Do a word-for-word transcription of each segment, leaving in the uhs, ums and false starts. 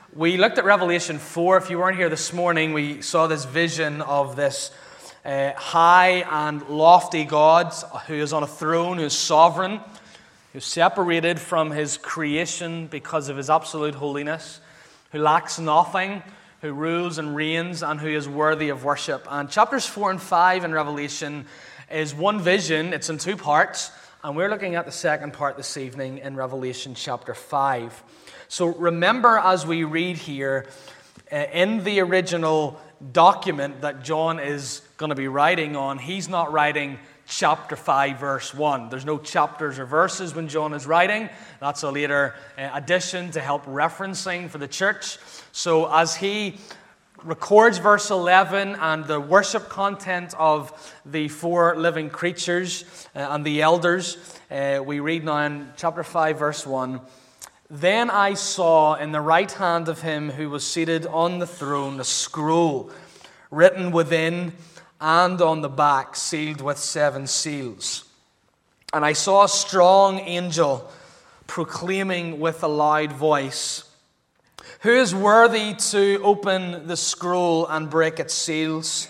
We looked at Revelation four. If you weren't here this morning, we saw this vision of this uh, high and lofty God who is on a throne, who is sovereign, who is separated from his creation because of his absolute holiness, who lacks nothing, who rules and reigns, and who is worthy of worship. And chapters four and five in Revelation is one vision. It's in two parts, and we're looking at the second part this evening in Revelation chapter five. So remember, as we read here, uh, in the original document that John is going to be writing on, he's not writing chapter five, verse one. There's no chapters or verses when John is writing. That's a later uh, addition to help referencing for the church. So as he records verse eleven and the worship content of the four living creatures uh, and the elders, uh, we read now in chapter five, verse one, "Then I saw in the right hand of him who was seated on the throne a scroll written within and on the back, sealed with seven seals. And I saw a strong angel proclaiming with a loud voice, 'Who is worthy to open the scroll and break its seals?'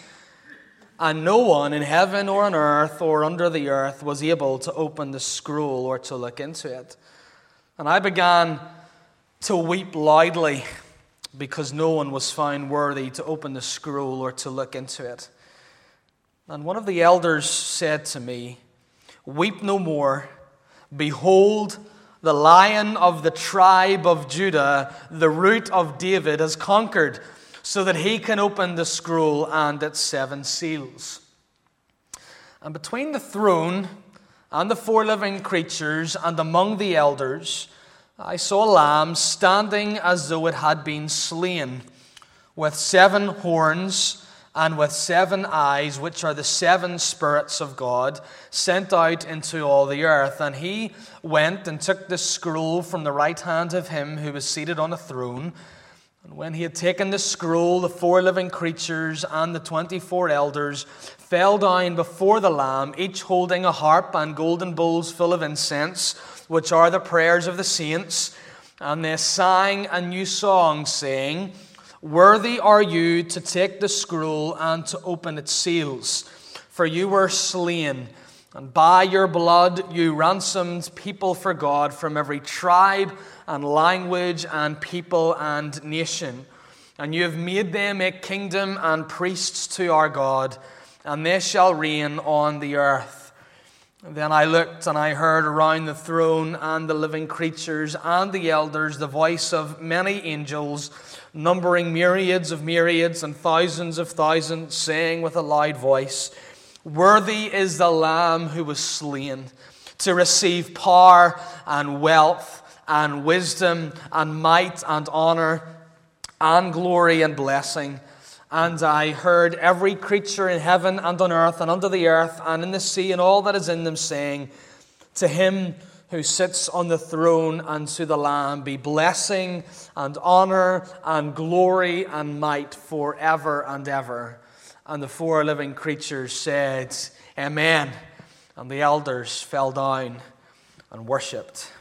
And no one in heaven or on earth or under the earth was able to open the scroll or to look into it. And I began to weep loudly because no one was found worthy to open the scroll or to look into it. And one of the elders said to me, 'Weep no more. Behold, the Lion of the tribe of Judah, the Root of David, has conquered, so that he can open the scroll and its seven seals.' And between the throne and the four living creatures and among the elders, I saw a lamb standing as though it had been slain, with seven horns and with seven eyes, which are the seven spirits of God, sent out into all the earth. And he went and took the scroll from the right hand of him who was seated on the throne. And when he had taken the scroll, the four living creatures and the twenty-four elders fell down before the Lamb, each holding a harp and golden bowls full of incense, which are the prayers of the saints. And they sang a new song, saying, 'Worthy are you to take the scroll and to open its seals. For you were slain, and by your blood you ransomed people for God from every tribe and language and people and nation. And you have made them a kingdom and priests to our God, and they shall reign on the earth.' Then I looked, and I heard around the throne and the living creatures and the elders the voice of many angels, numbering myriads of myriads and thousands of thousands, saying with a loud voice, 'Worthy is the Lamb who was slain to receive power and wealth and wisdom and might and honor and glory and blessing.' And I heard every creature in heaven and on earth and under the earth and in the sea and all that is in them saying, 'To him who sits on the throne and to the Lamb be blessing and honor and glory and might forever and ever.' And the four living creatures said, 'Amen.' And the elders fell down and worshipped."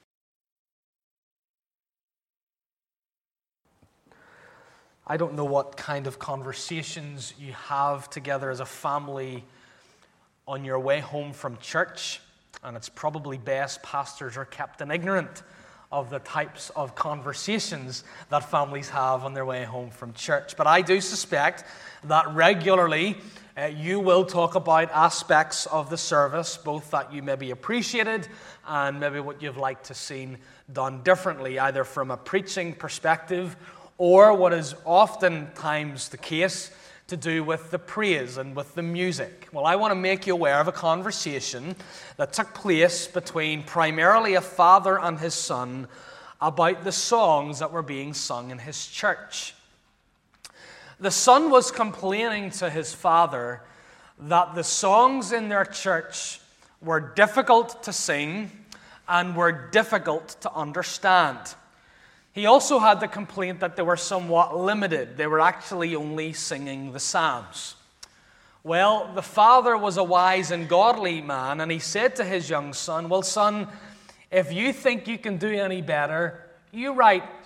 I don't know what kind of conversations you have together as a family on your way home from church, and it's probably best pastors are kept in ignorant of the types of conversations that families have on their way home from church. But I do suspect that regularly uh, you will talk about aspects of the service, both that you maybe appreciated and maybe what you've liked to see done differently, either from a preaching perspective or what is oftentimes the case, to do with the praise and with the music. Well, I want to make you aware of a conversation that took place between primarily a father and his son about the songs that were being sung in his church. The son was complaining to his father that the songs in their church were difficult to sing and were difficult to understand. He also had the complaint that they were somewhat limited. They were actually only singing the Psalms. Well, the father was a wise and godly man, and he said to his young son, "Well, son, if you think you can do any better, you write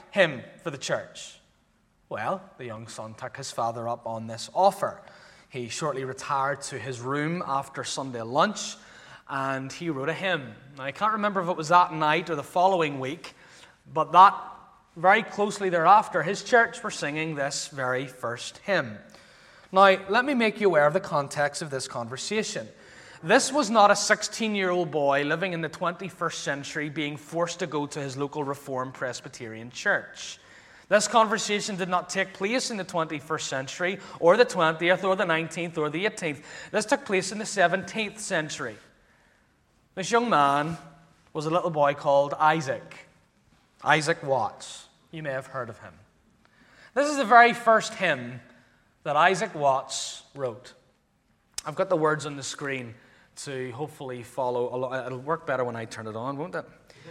him for the church? Well, the young son took his father up on this offer. He shortly retired to his room after Sunday lunch, and he wrote a hymn. Now, I can't remember if it was that night or the following week, but that very closely thereafter, his church were singing this very first hymn. Now, let me make you aware of the context of this conversation. This was not a sixteen-year-old boy living in the twenty-first century being forced to go to his local Reformed Presbyterian church. This conversation did not take place in the twenty-first century, or the twentieth, or the nineteenth, or the eighteenth. This took place in the seventeenth century. This young man was a little boy called Isaac. Isaac Watts. You may have heard of him. This is the very first hymn that Isaac Watts wrote. I've got the words on the screen to hopefully follow along. It'll work better when I turn it on, won't it?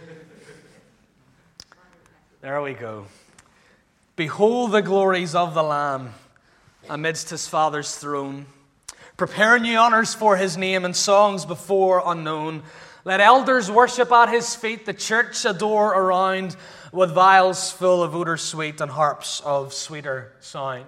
There we go. Behold the glories of the Lamb amidst his Father's throne. Prepare new honors for his name and songs before unknown. Let elders worship at his feet, the church adore around, with vials full of odor sweet and harps of sweeter sound.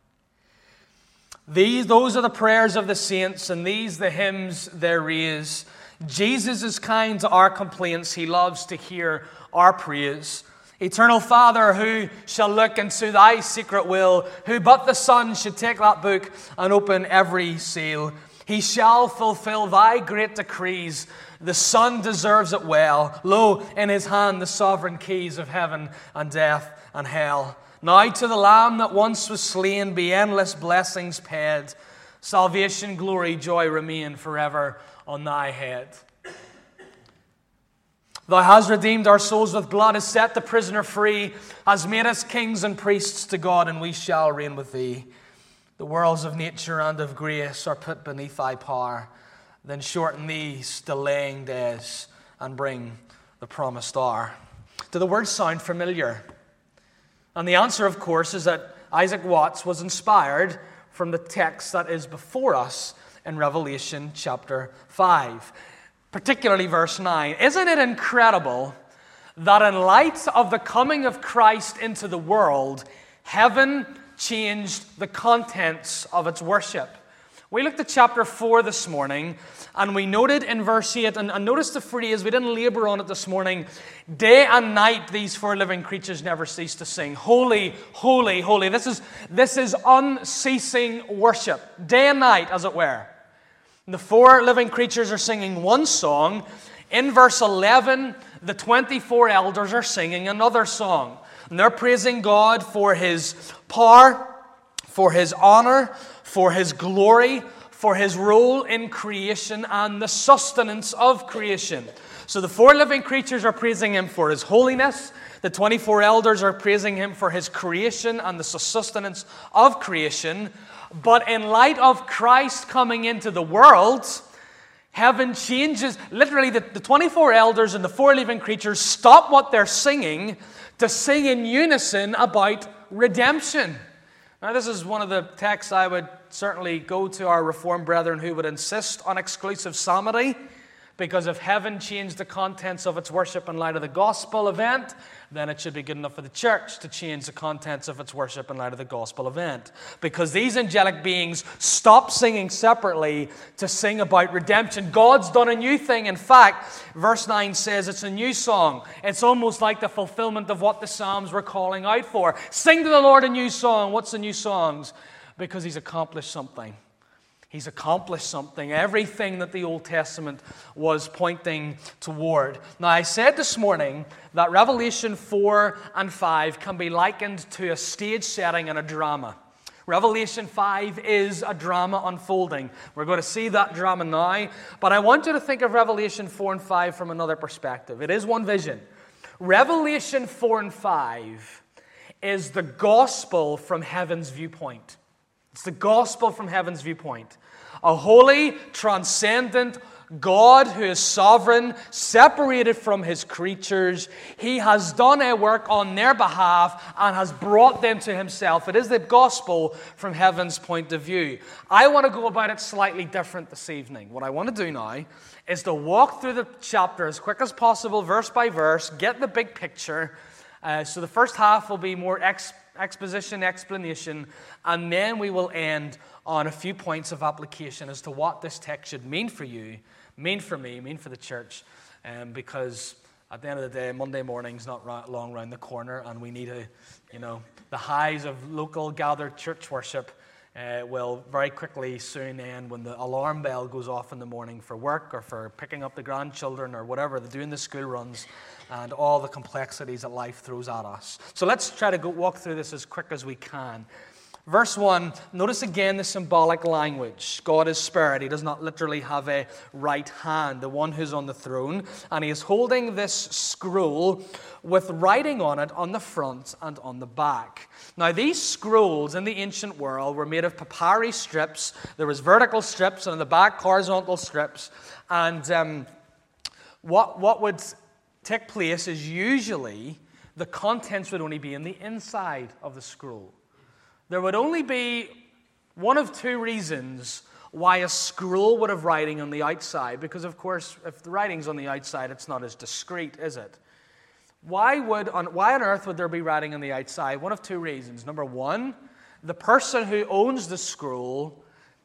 These, those are the prayers of the saints, and these the hymns they raise. Jesus is kind to our complaints. He loves to hear our praise. Eternal Father, who shall look into thy secret will, who but the Son should take that book and open every seal. He shall fulfill thy great decrees. The Son deserves it well. Lo, in his hand the sovereign keys of heaven and death and hell. Now to the Lamb that once was slain be endless blessings paid. Salvation, glory, joy remain forever on thy head. Thou hast redeemed our souls with blood, hast set the prisoner free, hast made us kings and priests to God, and we shall reign with thee. The worlds of nature and of grace are put beneath thy power. Then shorten these delaying days and bring the promised hour. Do the words sound familiar? And the answer, of course, is that Isaac Watts was inspired from the text that is before us in Revelation chapter five. Particularly verse nine. Isn't it incredible that in light of the coming of Christ into the world, heaven changed the contents of its worship? We looked at chapter four this morning, and we noted in verse eight, and, and notice the phrase, we didn't labor on it this morning, day and night these four living creatures never cease to sing. Holy, holy, holy. This is, this is unceasing worship. Day and night, as it were. The four living creatures are singing one song. In verse eleven, the twenty-four elders are singing another song. And they're praising God for his power, for his honor, for his glory, for his role in creation and the sustenance of creation. So the four living creatures are praising him for his holiness. The twenty-four elders are praising him for his creation and the sustenance of creation. But in light of Christ coming into the world, heaven changes. Literally, the, the twenty-four elders and the four living creatures stop what they're singing to sing in unison about redemption. Now, this is one of the texts I would certainly go to our Reformed brethren who would insist on exclusive psalmody, because if heaven changed the contents of its worship in light of the gospel event, then it should be good enough for the church to change the contents of its worship in light of the gospel event. Because these angelic beings stop singing separately to sing about redemption. God's done a new thing. In fact, verse nine says it's a new song. It's almost like the fulfillment of what the Psalms were calling out for. Sing to the Lord a new song. What's the new songs? Because he's accomplished something. He's accomplished something, everything that the Old Testament was pointing toward. Now, I said this morning that Revelation four and five can be likened to a stage setting in a drama. Revelation five is a drama unfolding. We're going to see that drama now, but I want you to think of Revelation four and five from another perspective. It is one vision. Revelation four and five is the gospel from heaven's viewpoint. It's the gospel from heaven's viewpoint. A holy, transcendent God who is sovereign, separated from his creatures. He has done a work on their behalf and has brought them to himself. It is the gospel from heaven's point of view. I want to go about it slightly different this evening. What I want to do now is to walk through the chapter as quick as possible, verse by verse, get the big picture, Uh, so the first half will be more ex- exposition, explanation, and then we will end on a few points of application as to what this text should mean for you, mean for me, mean for the church, um, because at the end of the day, Monday morning's not ra- long round the corner, and we need to, you know, the highs of local gathered church worship uh, will very quickly soon end when the alarm bell goes off in the morning for work or for picking up the grandchildren or whatever, they're doing the school runs and all the complexities that life throws at us. So let's try to go walk through this as quick as we can. Verse one, notice again the symbolic language. God is spirit. He does not literally have a right hand, the one who's on the throne. And he is holding this scroll with writing on it on the front and on the back. Now, these scrolls in the ancient world were made of papyri strips. There was vertical strips, and on the back, horizontal strips. And um, what, what would take place is usually the contents would only be in the inside of the scroll. There would only be one of two reasons why a scroll would have writing on the outside, because, of course, if the writing's on the outside, it's not as discreet, is it? Why would on, why on earth would there be writing on the outside? One of two reasons. Number one, the person who owns the scroll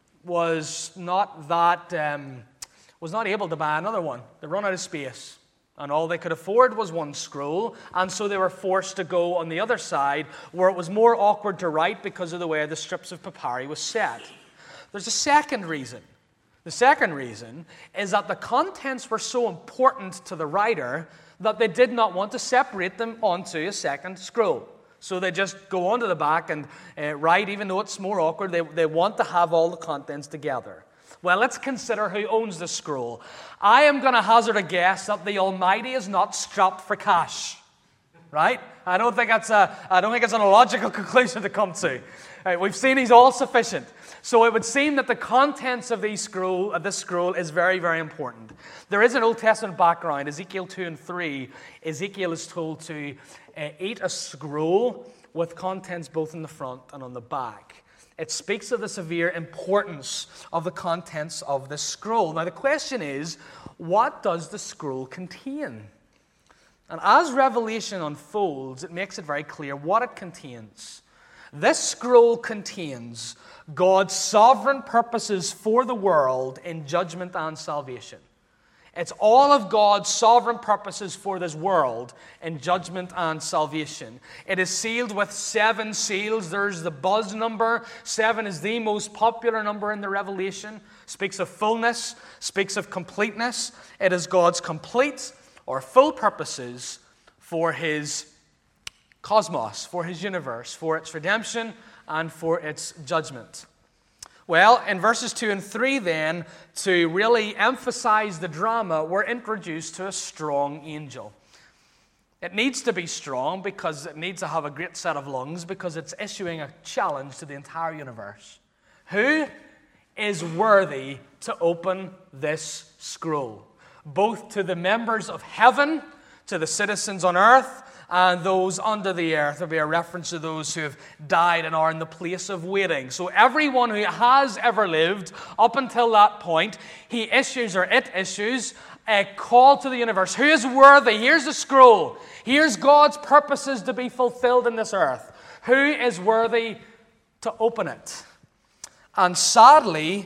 was not that um, was not able to buy another one. They run out of space. And all they could afford was one scroll, and so they were forced to go on the other side where it was more awkward to write because of the way the strips of papyri was set. There's a second reason. The second reason is that the contents were so important to the writer that they did not want to separate them onto a second scroll. So they just go onto the back and uh, write, even though it's more awkward. They, they want to have all the contents together. Well, let's consider who owns the scroll. I am going to hazard a guess that the Almighty is not strapped for cash, right? I don't think that's a, I don't think it's an illogical conclusion to come to. Right, we've seen He's all sufficient, so it would seem that the contents of these scroll, of this scroll, is very, very important. There is an Old Testament background. Ezekiel two and three. Ezekiel is told to uh, eat a scroll with contents both in the front and on the back. It speaks of the severe importance of the contents of this scroll. Now, the question is, what does the scroll contain? And as Revelation unfolds, it makes it very clear what it contains. This scroll contains God's sovereign purposes for the world in judgment and salvation. It's all of God's sovereign purposes for this world in judgment and salvation. It is sealed with seven seals. There's the buzz number. Seven is the most popular number in the Revelation. Speaks of fullness, speaks of completeness. It is God's complete or full purposes for His cosmos, for His universe, for its redemption and for its judgment. Well, in verses two and three then, to really emphasize the drama, we're introduced to a strong angel. It needs to be strong because it needs to have a great set of lungs, because it's issuing a challenge to the entire universe. Who is worthy to open this scroll? Both to the members of heaven, to the citizens on earth, and those under the earth. There'll be a reference to those who have died and are in the place of waiting. So everyone who has ever lived up until that point, he issues, or it issues, a call to the universe. Who is worthy? Here's the scroll. Here's God's purposes to be fulfilled in this earth. Who is worthy to open it? And sadly,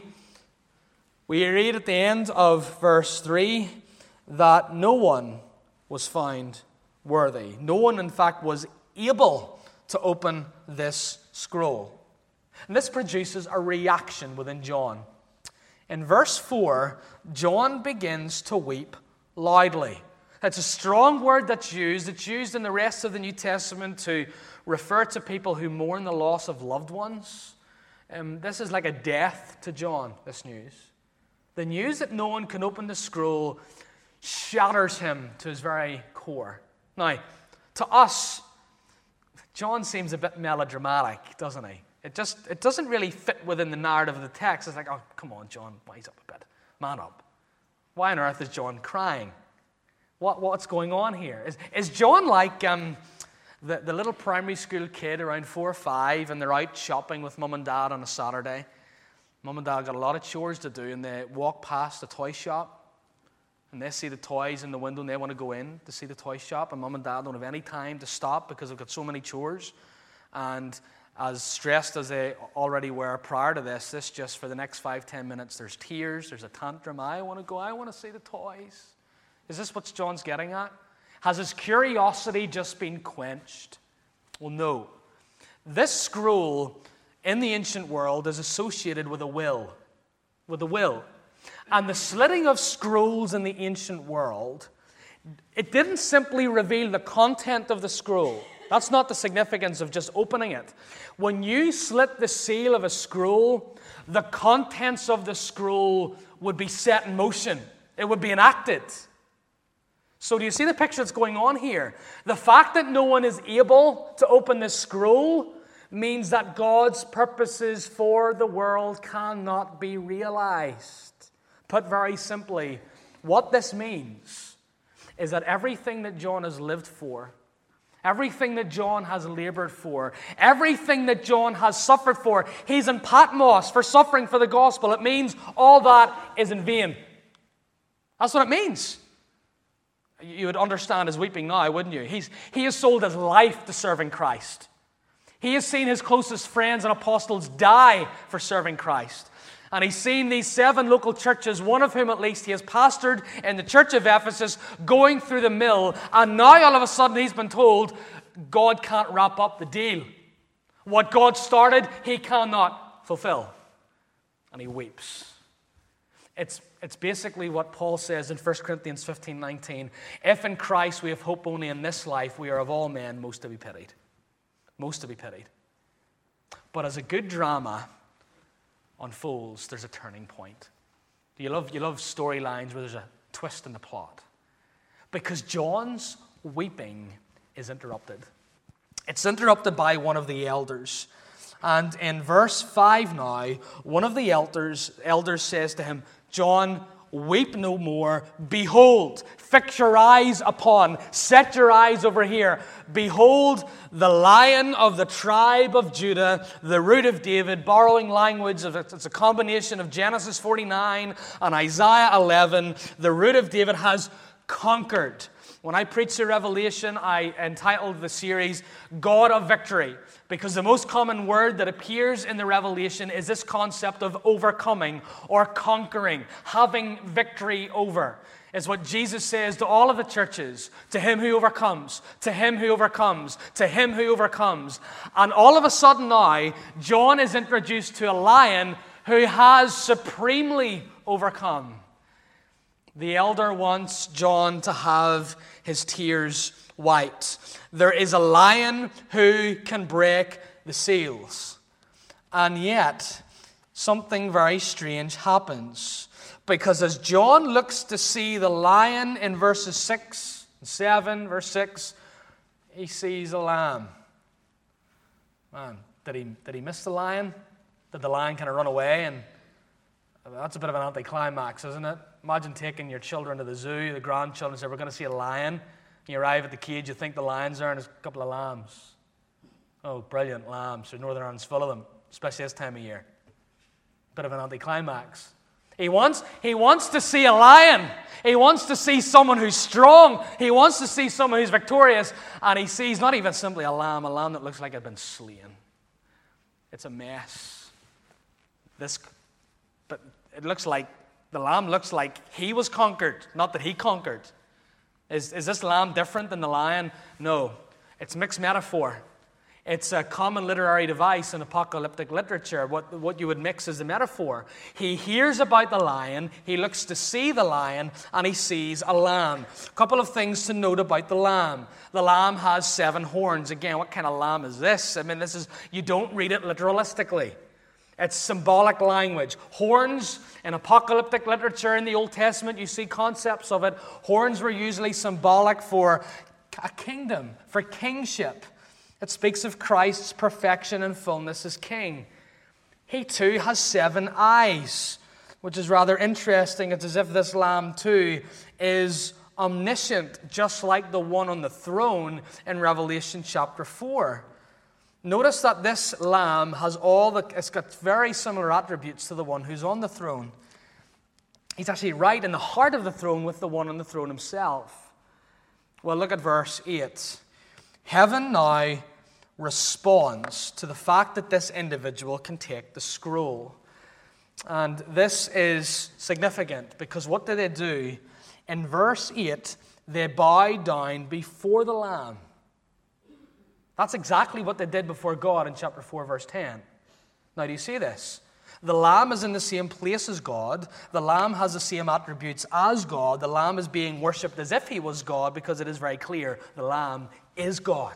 we read at the end of verse three that no one was found worthy. No one, in fact, was able to open this scroll. And this produces a reaction within John. In verse four, John begins to weep loudly. It's a strong word that's used. It's used in the rest of the New Testament to refer to people who mourn the loss of loved ones. Um, this is like a death to John, this news. The news that no one can open the scroll shatters him to his very core. Now, to us, John seems a bit melodramatic, doesn't he? It just it doesn't really fit within the narrative of the text. It's like, oh, come on, John, wise up a bit. Man up. Why on earth is John crying? What What's going on here? Is, is John like um, the, the little primary school kid around four or five, and they're out shopping with mum and dad on a Saturday? Mum and dad got a lot of chores to do, and they walk past a toy shop. and they see the toys in the window and they want to go in to see the toy shop, and mum and dad don't have any time to stop because they've got so many chores. And as stressed as they already were prior to this, this just for the next five, ten minutes, there's tears, there's a tantrum. I want to go, I want to see the toys. Is this what John's getting at? Has his curiosity just been quenched? Well, no. This scroll in the ancient world is associated with a will. With a will. And the slitting of scrolls in the ancient world, it didn't simply reveal the content of the scroll. That's not the significance of just opening it. When you slit the seal of a scroll, the contents of the scroll would be set in motion. It would be enacted. So do you see the picture that's going on here? The fact that no one is able to open this scroll means that God's purposes for the world cannot be realized. Put very simply, what this means is that everything that John has lived for, everything that John has labored for, everything that John has suffered for, he's in Patmos for suffering for the gospel. It means all that is in vain. That's what it means. You would understand his weeping now, wouldn't you? He's, he has sold his life to serving Christ. He has seen his closest friends and apostles die for serving Christ. And he's seen these seven local churches, one of whom at least he has pastored in the church of Ephesus, going through the mill. And now all of a sudden he's been told God can't wrap up the deal. What God started, he cannot fulfill. And he weeps. It's, it's basically what Paul says in First Corinthians fifteen nineteen. If in Christ we have hope only in this life, we are of all men most to be pitied. Most to be pitied. But as a good drama unfolds, there's a turning point. You love, you love storylines where there's a twist in the plot. Because John's weeping is interrupted. It's interrupted by one of the elders. And in verse five now, one of the elders, elders says to him, John, weep no more. Behold, fix your eyes upon, set your eyes over here. Behold, the Lion of the tribe of Judah, the Root of David, borrowing language, of it's a combination of Genesis forty-nine and Isaiah eleven. The Root of David has conquered. When I preached the Revelation, I entitled the series, God of Victory, because the most common word that appears in the Revelation is this concept of overcoming or conquering, having victory over. Is what Jesus says to all of the churches, to him who overcomes, to him who overcomes, to him who overcomes. And all of a sudden now, John is introduced to a lion who has supremely overcome. The elder wants John to have his tears wiped. There is a lion who can break the seals. And yet, something very strange happens. Because as John looks to see the lion in verses six and seven, verse six, he sees a lamb. Man, did he, did he miss the lion? Did the lion kind of run away? And that's a bit of an anticlimax, isn't it? Imagine taking your children to the zoo, the grandchildren say, we're going to see a lion. You arrive at the cage, you think the lion's there, and there's a couple of lambs. Oh, brilliant lambs. There's Northern Ireland's full of them, especially this time of year. Bit of an anticlimax. He wants, he wants to see a lion. He wants to see someone who's strong. He wants to see someone who's victorious. And he sees not even simply a lamb, a lamb that looks like it had been slain. It's a mess. This, but it looks like, the lamb looks like he was conquered, not that he conquered. Is, is this lamb different than the lion? No. It's mixed metaphor. It's a common literary device in apocalyptic literature. What, what you would mix is the metaphor. He hears about the lion, he looks to see the lion, and he sees a lamb. A couple of things to note about the lamb. The lamb has seven horns. Again, what kind of lamb is this? I mean, this is, you don't read it literalistically. It's symbolic language. Horns, in apocalyptic literature in the Old Testament, you see concepts of it. Horns were usually symbolic for a kingdom, for kingship. It speaks of Christ's perfection and fullness as king. He too has seven eyes, which is rather interesting. It's as if this lamb too is omniscient, just like the one on the throne in Revelation chapter four. Notice that this lamb has all the, it's got very similar attributes to the one who's on the throne. He's actually right in the heart of the throne with the one on the throne himself. Well, look at verse eight. Heaven now responds to the fact that this individual can take the scroll. And this is significant because what do they do? In verse eight, they bow down before the Lamb. That's exactly what they did before God in chapter four, verse ten. Now, do you see this? The Lamb is in the same place as God. The Lamb has the same attributes as God. The Lamb is being worshipped as if he was God because it is very clear the Lamb is God.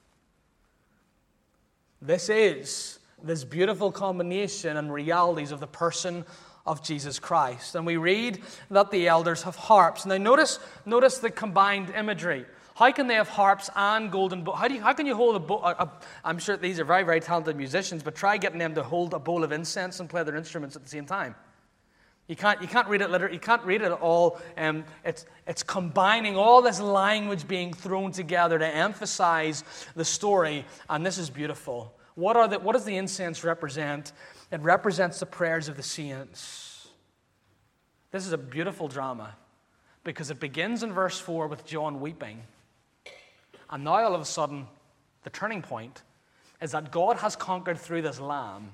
This is this beautiful combination and realities of the person of Jesus Christ. And we read that the elders have harps. Now notice, notice the combined imagery. How can they have harps and golden bowls? How, do you, how can you hold a bowl? A, a, I'm sure these are very, very talented musicians, but try getting them to hold a bowl of incense and play their instruments at the same time. You can't, you can't read it literally. You can't read it at all. Um, it's, it's combining all this language being thrown together to emphasize the story, and this is beautiful. What, are the, what does the incense represent? It represents the prayers of the saints. This is a beautiful drama because it begins in verse four with John weeping. And now all of a sudden, the turning point is that God has conquered through this Lamb,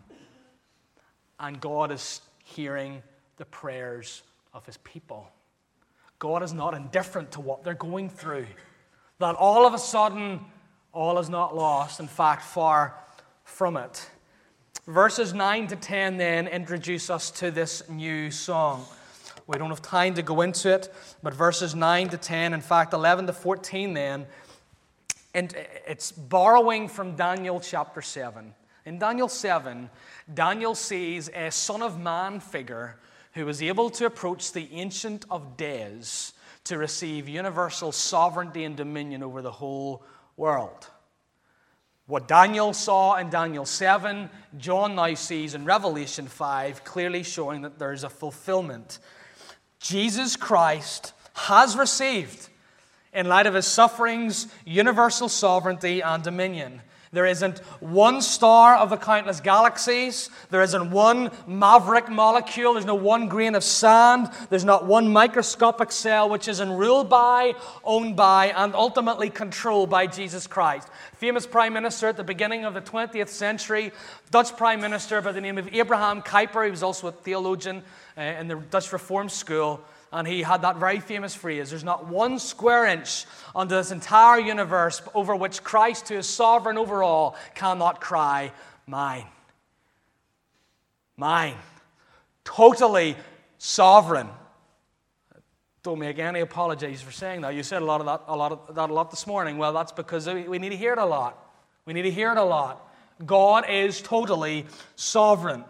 and God is hearing the prayers of his people. God is not indifferent to what they're going through. That all of a sudden, all is not lost. In fact, far from it. Verses nine to ten then introduce us to this new song. We don't have time to go into it, but verses nine to ten, in fact eleven to fourteen then, and it's borrowing from Daniel chapter seven. In Daniel seven, Daniel sees a Son of Man figure who was able to approach the Ancient of Days to receive universal sovereignty and dominion over the whole world. What Daniel saw in Daniel seven, John now sees in Revelation five, clearly showing that there is a fulfillment. Jesus Christ has received, in light of his sufferings, universal sovereignty and dominion. There isn't one star of the countless galaxies. There isn't one maverick molecule. There's no one grain of sand. There's not one microscopic cell which isn't ruled by, owned by, and ultimately controlled by Jesus Christ. Famous prime minister at the beginning of the twentieth century, Dutch prime minister by the name of Abraham Kuyper. He was also a theologian uh, in the Dutch Reform School. And he had that very famous phrase, there's not one square inch under this entire universe over which Christ, who is sovereign over all, cannot cry, mine. Mine. Totally sovereign. Don't make any apologies for saying that. You said a lot of that a lot of that a lot this morning. Well, that's because we need to hear it a lot. We need to hear it a lot. God is totally sovereign.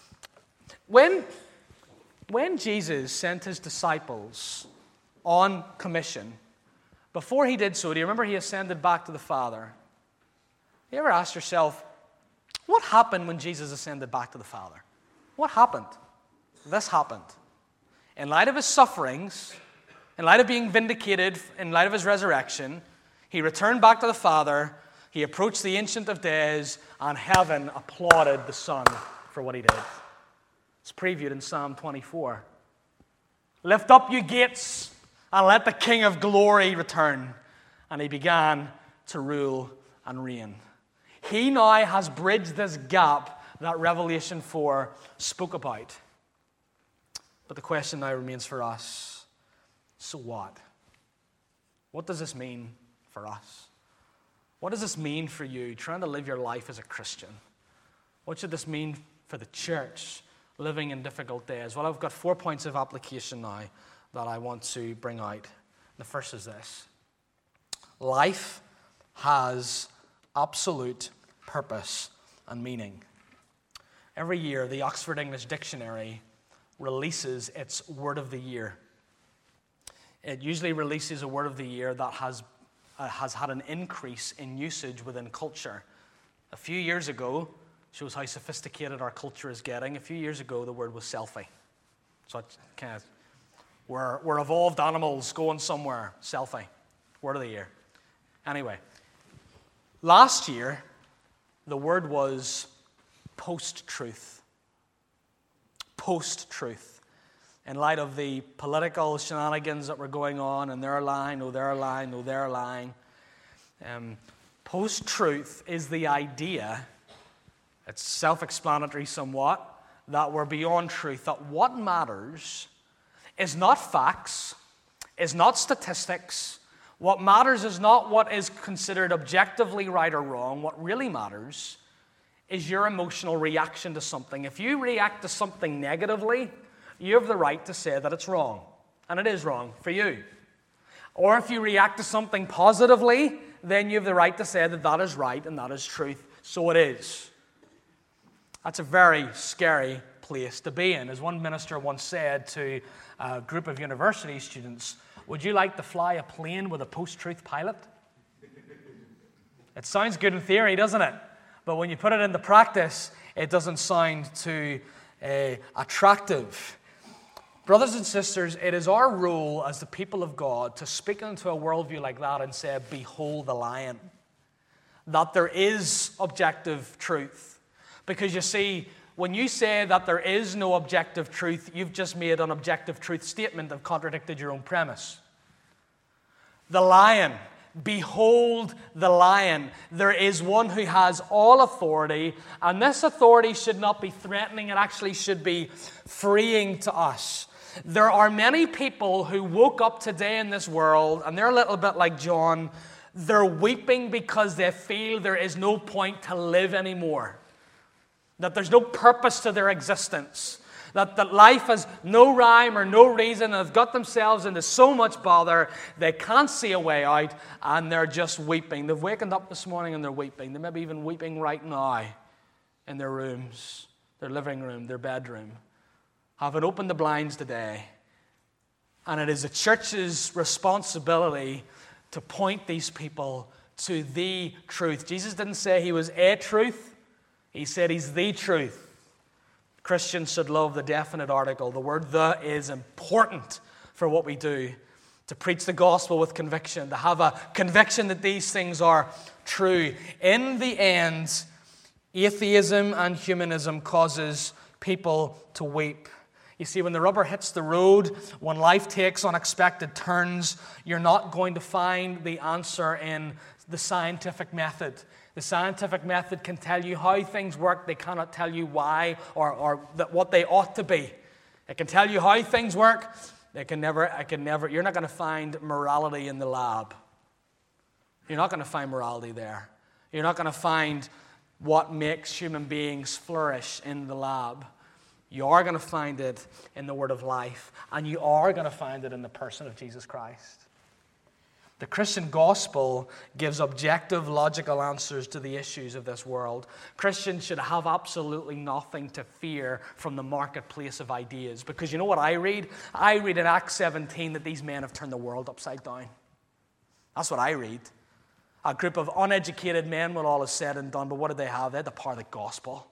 When When Jesus sent his disciples on commission, before he did so, do you remember he ascended back to the Father? You ever asked yourself, what happened when Jesus ascended back to the Father? What happened? This happened. In light of his sufferings, in light of being vindicated, in light of his resurrection, he returned back to the Father, he approached the Ancient of Days, and heaven applauded the Son for what he did. It's previewed in Psalm twenty-four. Lift up, you gates, and let the King of glory return. And he began to rule and reign. He now has bridged this gap that Revelation four spoke about. But the question now remains for us, so what? What does this mean for us? What does this mean for you trying to live your life as a Christian? What should this mean for the church living in difficult days? Well, I've got four points of application now that I want to bring out. The first is this. Life has absolute purpose and meaning. Every year, the Oxford English Dictionary releases its word of the year. It usually releases a word of the year that has, uh, has had an increase in usage within culture. A few years ago, shows how sophisticated our culture is getting. A few years ago, the word was selfie. So it's kind of, we're, we're evolved animals going somewhere. Selfie. Word of the year. Anyway, last year, the word was post-truth. Post-truth. in light of the political shenanigans that were going on, and they're lying, oh, they're lying, oh, they're lying. Um, post-truth is the idea, it's self-explanatory somewhat, that we're beyond truth, that what matters is not facts, is not statistics. What matters is not what is considered objectively right or wrong. What really matters is your emotional reaction to something. If you react to something negatively, you have the right to say that it's wrong, and it is wrong for you. Or if you react to something positively, then you have the right to say that that is right and that is truth. So it is. That's a very scary place to be in. As one minister once said to a group of university students, would you like to fly a plane with a post-truth pilot? It sounds good in theory, doesn't it? But when you put it into practice, it doesn't sound too uh, attractive. Brothers and sisters, it is our role as the people of God to speak into a worldview like that and say, behold the lion. That there is objective truth. Because you see, when you say that there is no objective truth, you've just made an objective truth statement and contradicted your own premise. The lion. Behold the lion. There is one who has all authority, and this authority should not be threatening, it actually should be freeing to us. There are many people who woke up today in this world, and they're a little bit like John. They're weeping because they feel there is no point to live anymore. That there's no purpose to their existence. That, that life has no rhyme or no reason, and they've got themselves into so much bother, they can't see a way out, and they're just weeping. They've wakened up this morning and they're weeping. They may be even weeping right now in their rooms, their living room, their bedroom. Having opened the blinds today, and it is the church's responsibility to point these people to the truth. Jesus didn't say he was a truth. He said he's the truth. Christians should love the definite article. The word the is important for what we do. To preach the gospel with conviction. To have a conviction that these things are true. In the end, atheism and humanism causes people to weep. You see, when the rubber hits the road, when life takes unexpected turns, you're not going to find the answer in the scientific method. The scientific method can tell you how things work. They cannot tell you why or, or that what they ought to be. It can tell you how things work. They can never, I can never, you're not going to find morality in the lab. You're not going to find morality there. You're not going to find what makes human beings flourish in the lab. You are going to find it in the word of life, and you are going to find it in the person of Jesus Christ. The Christian gospel gives objective, logical answers to the issues of this world. Christians should have absolutely nothing to fear from the marketplace of ideas. Because you know what I read? I read in Acts seventeen that these men have turned the world upside down. That's what I read. A group of uneducated men when all is said and done, but what did they have? They had the power of the gospel.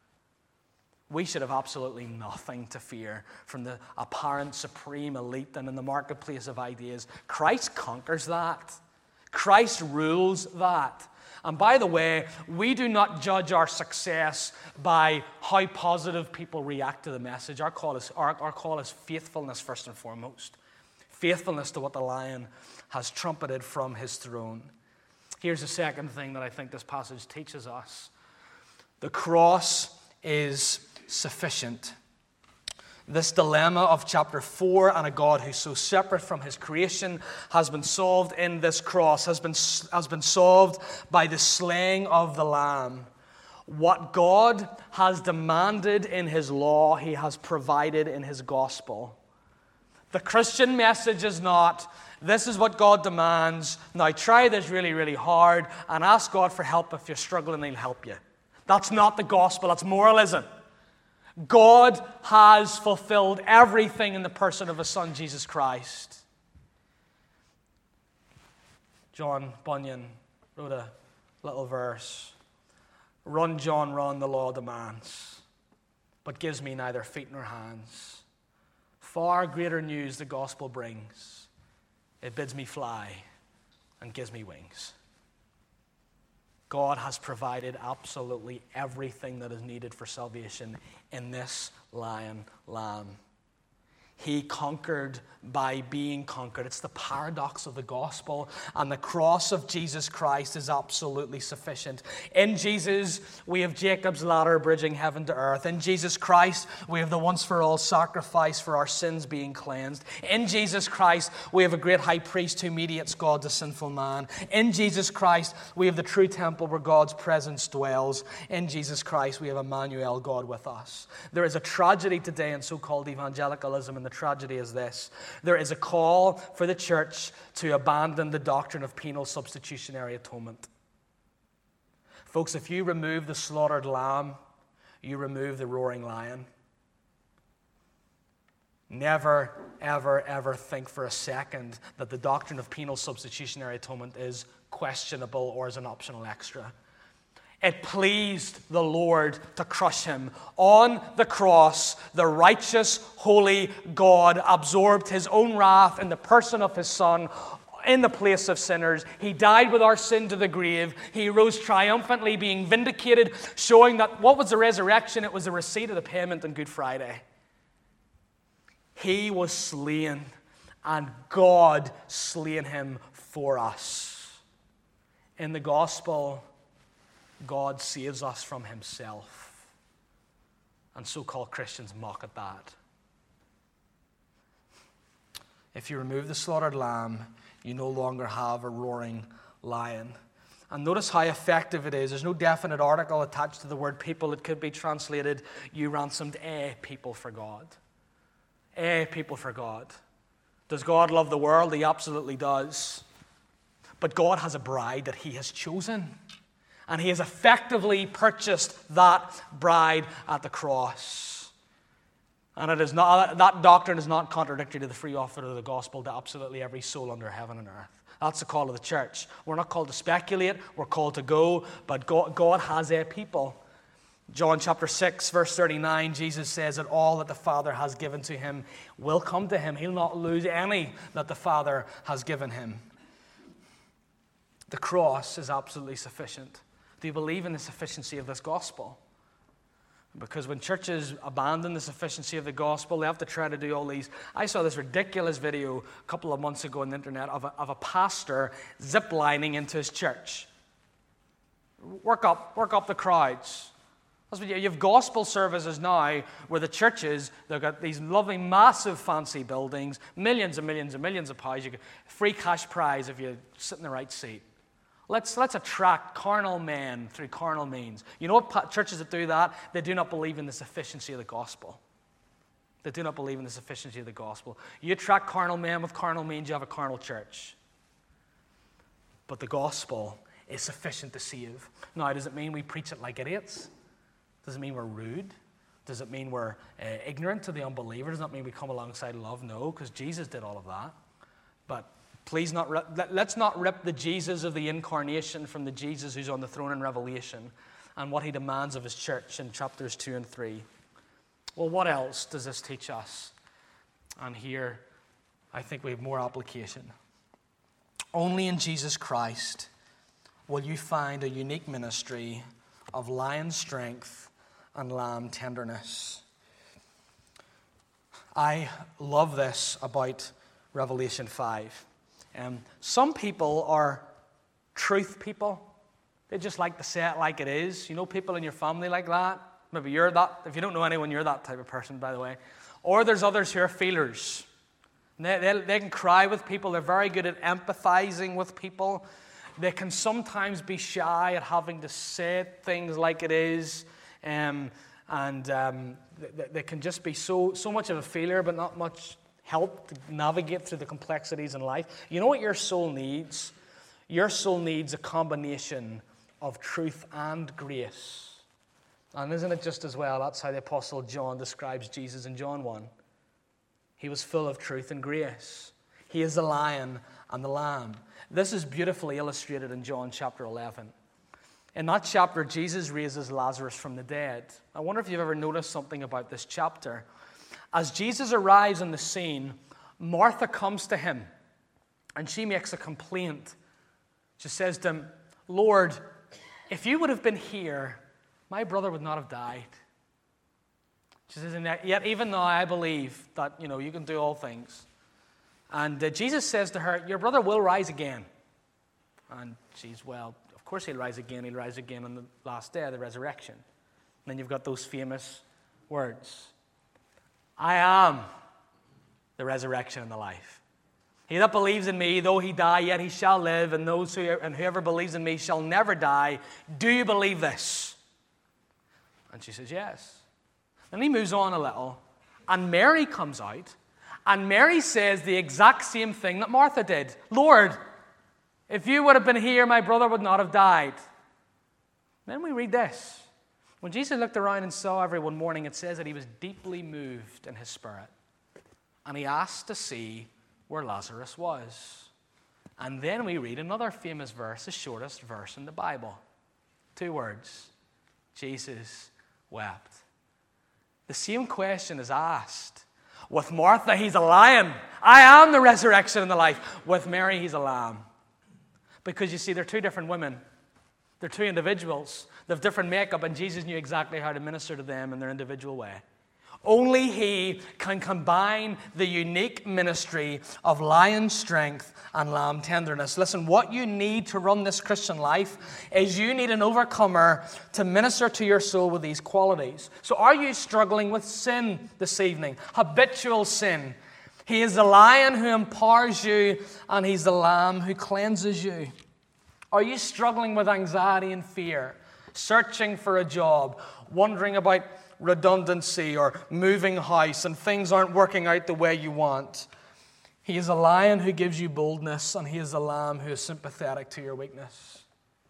We should have absolutely nothing to fear from the apparent supreme elite and in the marketplace of ideas. Christ conquers that. Christ rules that. And by the way, we do not judge our success by how positive people react to the message. Our call is, our, our call is faithfulness first and foremost. Faithfulness to what the Lion has trumpeted from his throne. Here's the second thing that I think this passage teaches us. The cross is sufficient. This dilemma of chapter four and a God who's so separate from his creation has been solved in this cross, has been, has been solved by the slaying of the Lamb. What God has demanded in his law, he has provided in his gospel. The Christian message is not, this is what God demands, now try this really, really hard and ask God for help if you're struggling, he'll help you. That's not the gospel, that's moralism. God has fulfilled everything in the person of his Son, Jesus Christ. John Bunyan wrote a little verse. Run, John, run, the law demands, but gives me neither feet nor hands. Far greater news the gospel brings. It bids me fly and gives me wings. God has provided absolutely everything that is needed for salvation in this Lion Lamb. He conquered by being conquered. It's the paradox of the gospel, and the cross of Jesus Christ is absolutely sufficient. In Jesus, we have Jacob's ladder bridging heaven to earth. In Jesus Christ, we have the once-for-all sacrifice for our sins being cleansed. In Jesus Christ, we have a great high priest who mediates God to sinful man. In Jesus Christ, we have the true temple where God's presence dwells. In Jesus Christ, we have Emmanuel, God with us. There is a tragedy today in so-called evangelicalism, and the tragedy is this. There is a call for the church to abandon the doctrine of penal substitutionary atonement. Folks, if you remove the slaughtered lamb, you remove the roaring lion. Never, ever, ever think for a second that the doctrine of penal substitutionary atonement is questionable or is an optional extra. It pleased the Lord to crush him. On the cross, the righteous, holy God absorbed his own wrath in the person of his Son in the place of sinners. He died with our sin to the grave. He rose triumphantly, being vindicated, showing that what was the resurrection? It was the receipt of the payment on Good Friday. He was slain, and God slain him for us. In the gospel, God saves us from himself. And so-called Christians mock at that. If you remove the slaughtered lamb, you no longer have a roaring lion. And notice how effective it is. There's no definite article attached to the word people. It could be translated, you ransomed a people for God. A people for God. Does God love the world? He absolutely does. But God has a bride that he has chosen. And he has effectively purchased that bride at the cross. And it is not, that doctrine is not contradictory to the free offer of the gospel to absolutely every soul under heaven and earth. That's the call of the church. We're not called to speculate, we're called to go, but God, God has a people. John chapter six, verse thirty-nine, Jesus says that all that the Father has given to him will come to him. He'll not lose any that the Father has given him. The cross is absolutely sufficient. Do you believe in the sufficiency of this gospel? Because when churches abandon the sufficiency of the gospel, they have to try to do all these. I saw this ridiculous video a couple of months ago on the internet of a, of a pastor ziplining into his church. Work up, work up the crowds. That's what you, you have gospel services now where the churches, they've got these lovely, massive, fancy buildings, millions and millions and millions of pounds. You get free cash prize if you sit in the right seat. Let's, let's attract carnal men through carnal means. You know what churches that do that? They do not believe in the sufficiency of the gospel. They do not believe in the sufficiency of the gospel. You attract carnal men with carnal means, you have a carnal church. But the gospel is sufficient to save. Now, does it mean we preach it like idiots? Does it mean we're rude? Does it mean we're uh, ignorant to the unbeliever? Does that mean we come alongside love? No, because Jesus did all of that. But Please not rip, let's not rip the Jesus of the incarnation from the Jesus who's on the throne in Revelation and what he demands of his church in chapters two and three. Well, what else does this teach us? And here, I think we have more application. Only in Jesus Christ will you find a unique ministry of lion strength and lamb tenderness. I love this about Revelation five. Um, some people are truth people. They just like to say it like it is. You know people in your family like that? Maybe you're that. If you don't know anyone, you're that type of person, by the way. Or there's others who are feelers. They, they, they can cry with people. They're very good at empathizing with people. They can sometimes be shy at having to say things like it is. Um, and um, they, they can just be so, so much of a feeler, but not much help to navigate through the complexities in life. You know what your soul needs? Your soul needs a combination of truth and grace. And isn't it just as well? That's how the Apostle John describes Jesus in John one. He was full of truth and grace. He is the lion and the lamb. This is beautifully illustrated in John chapter eleven. In that chapter, Jesus raises Lazarus from the dead. I wonder if you've ever noticed something about this chapter. As Jesus arrives on the scene, Martha comes to him, and she makes a complaint. She says to him, Lord, if you would have been here, my brother would not have died. She says, and yet even now I believe that, you know, you can do all things. And uh, Jesus says to her, your brother will rise again. And she's, well, of course he'll rise again. He'll rise again on the last day of the resurrection. And then you've got those famous words. I am the resurrection and the life. He that believes in me, though he die, yet he shall live, and those who and whoever believes in me shall never die. Do you believe this? And she says, yes. Then he moves on a little, and Mary comes out, and Mary says the exact same thing that Martha did. Lord, if you would have been here, my brother would not have died. Then we read this. When Jesus looked around and saw everyone mourning, it says that he was deeply moved in his spirit. And he asked to see where Lazarus was. And then we read another famous verse, the shortest verse in the Bible. Two words. Jesus wept. The same question is asked. With Martha, he's a lion. I am the resurrection and the life. With Mary, he's a lamb. Because you see, they're two different women. They're two individuals. They have different makeup, and Jesus knew exactly how to minister to them in their individual way. Only he can combine the unique ministry of lion strength and lamb tenderness. Listen, what you need to run this Christian life is you need an overcomer to minister to your soul with these qualities. So are you struggling with sin this evening? Habitual sin. He is the lion who empowers you, and he's the lamb who cleanses you. Are you struggling with anxiety and fear? Searching for a job, wondering about redundancy or moving house, and things aren't working out the way you want? He is a lion who gives you boldness, and he is a lamb who is sympathetic to your weakness.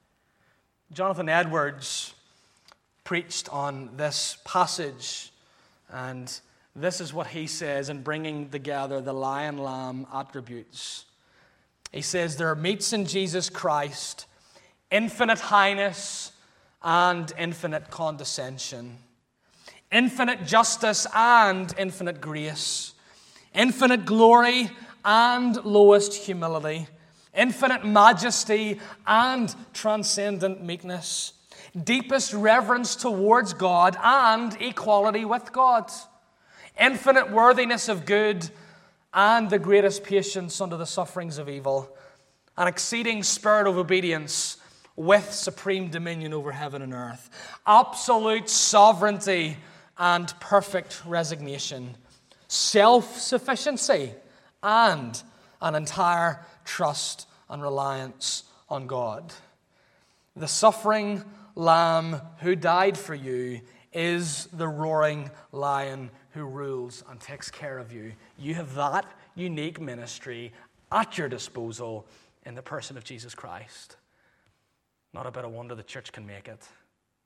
Jonathan Edwards preached on this passage, and this is what he says in bringing together the lion-lamb attributes. He says, there meets in Jesus Christ infinite highness and infinite condescension, infinite justice and infinite grace, infinite glory and lowest humility, infinite majesty and transcendent meekness, deepest reverence towards God and equality with God, infinite worthiness of good and the greatest patience under the sufferings of evil, an exceeding spirit of obedience with supreme dominion over heaven and earth, absolute sovereignty and perfect resignation, self-sufficiency, and an entire trust and reliance on God. The suffering Lamb who died for you is the roaring lion who rules and takes care of you. You have that unique ministry at your disposal in the person of Jesus Christ. Not a bit of wonder the church can make it.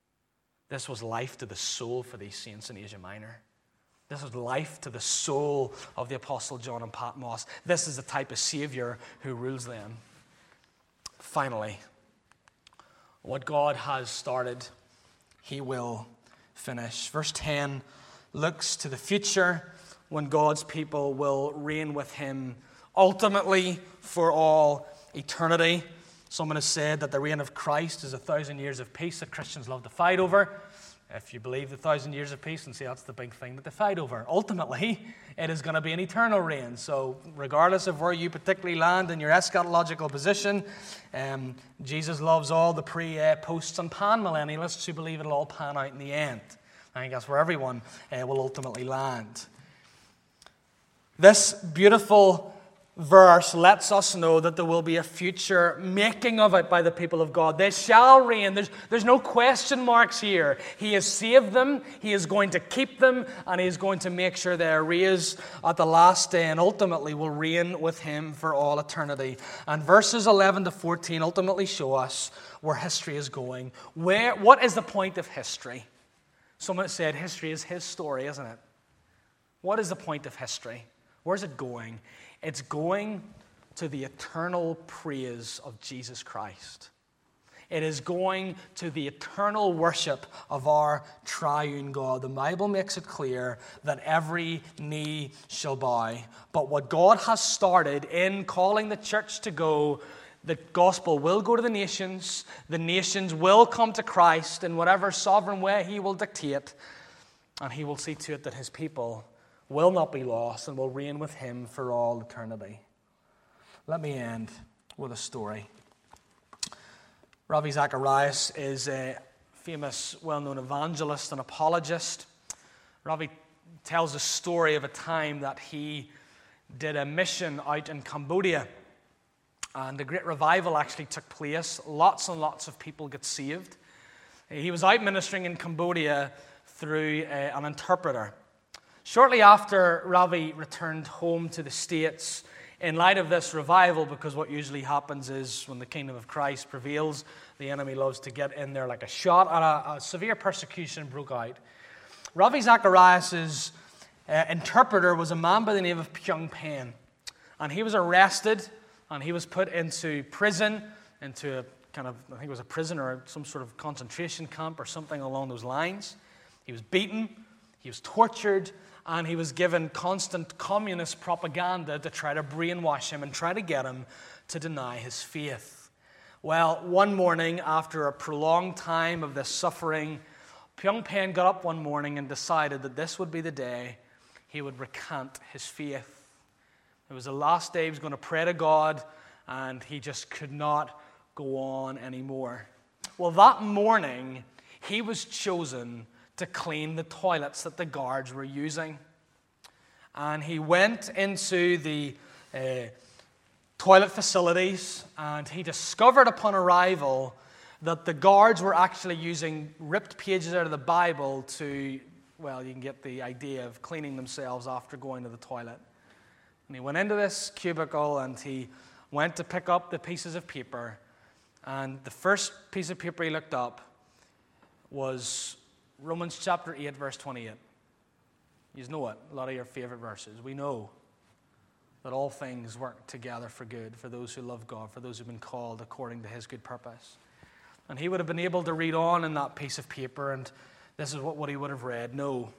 This was life to the soul for these saints in Asia Minor. This was life to the soul of the Apostle John and Patmos. This is the type of Savior who rules them. Finally, what God has started, he will finish. Verse ten looks to the future when God's people will reign with him ultimately for all eternity. Someone has said that the reign of Christ is a thousand years of peace that Christians love to fight over. If you believe the thousand years of peace, and see that's the big thing that they fight over. Ultimately, it is going to be an eternal reign. So regardless of where you particularly land in your eschatological position, um, Jesus loves all the pre, uh, posts, and pan-millennialists who believe it'll all pan out in the end. I think that's where everyone uh, will ultimately land. This beautiful verse lets us know that there will be a future making of it by the people of God. They shall reign. There's, there's no question marks here. He has saved them, he is going to keep them, and he is going to make sure they are raised at the last day and ultimately will reign with him for all eternity. And verses eleven to fourteen ultimately show us where history is going. Where, what is the point of history? Someone said history is his story, isn't it? What is the point of history? Where's it going? It's going to the eternal praise of Jesus Christ. It is going to the eternal worship of our triune God. The Bible makes it clear that every knee shall bow. But what God has started in calling the church to go, the gospel will go to the nations. The nations will come to Christ in whatever sovereign way he will dictate. And he will see to it that his people will not be lost and will reign with him for all eternity. Let me end with a story. Ravi Zacharias is a famous, well-known evangelist and apologist. Ravi tells a story of a time that he did a mission out in Cambodia. And a great revival actually took place. Lots and lots of people got saved. He was out ministering in Cambodia through uh, an interpreter. Shortly after Ravi returned home to the States, in light of this revival, because what usually happens is when the kingdom of Christ prevails, the enemy loves to get in there like a shot, and a, a severe persecution broke out. Ravi Zacharias' uh, interpreter was a man by the name of Pyong Pen, and he was arrested, and he was put into prison, into a kind of, I think it was a prison or some sort of concentration camp or something along those lines. He was beaten, he was tortured, and he was given constant communist propaganda to try to brainwash him and try to get him to deny his faith. Well, one morning, after a prolonged time of this suffering, Pyong Pen got up one morning and decided that this would be the day he would recant his faith. It was the last day he was going to pray to God, and he just could not go on anymore. Well, that morning, he was chosen to clean the toilets that the guards were using. And he went into the uh, toilet facilities, and he discovered upon arrival that the guards were actually using ripped pages out of the Bible to, well, you can get the idea of cleaning themselves after going to the toilet. And he went into this cubicle, and he went to pick up the pieces of paper, and the first piece of paper he looked up was Romans chapter eight, verse twenty-eight. You know it, a lot of your favorite verses. We know that all things work together for good for those who love God, for those who have been called according to his good purpose. And he would have been able to read on in that piece of paper, and this is what, what he would have read. No.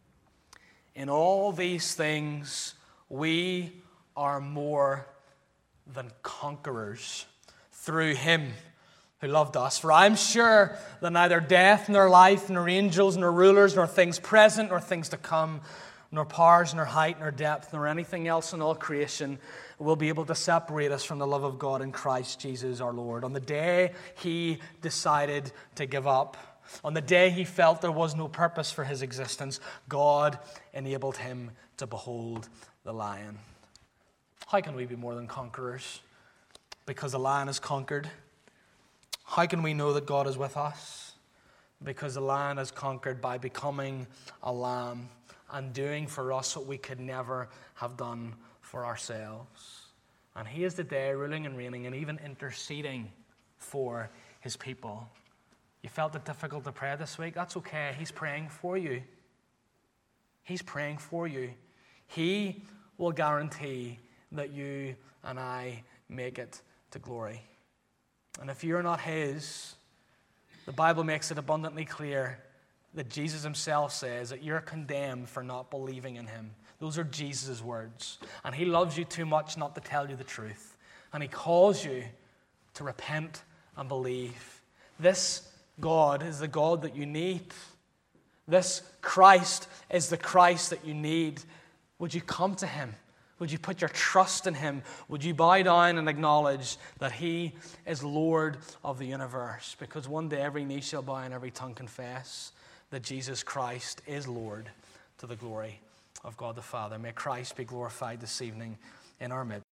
In all these things, we are more than conquerors through him who loved us. For I am sure that neither death, nor life, nor angels, nor rulers, nor things present, nor things to come, nor powers, nor height, nor depth, nor anything else in all creation will be able to separate us from the love of God in Christ Jesus our Lord. On the day he decided to give up, on the day he felt there was no purpose for his existence, God enabled him to behold the Lion. How can we be more than conquerors? Because the Lion is conquered. How can we know that God is with us? Because the Lion is conquered by becoming a lamb and doing for us what we could never have done for ourselves. And he is today ruling and reigning and even interceding for his people. You felt it difficult to pray this week? That's okay. He's praying for you. He's praying for you. He will guarantee that you and I make it to glory. And if you're not his, the Bible makes it abundantly clear that Jesus himself says that you're condemned for not believing in him. Those are Jesus' words. And he loves you too much not to tell you the truth. And he calls you to repent and believe. This God is the God that you need. This Christ is the Christ that you need. Would you come to him? Would you put your trust in him? Would you bow down and acknowledge that he is Lord of the universe? Because one day every knee shall bow and every tongue confess that Jesus Christ is Lord, to the glory of God the Father. May Christ be glorified this evening in our midst.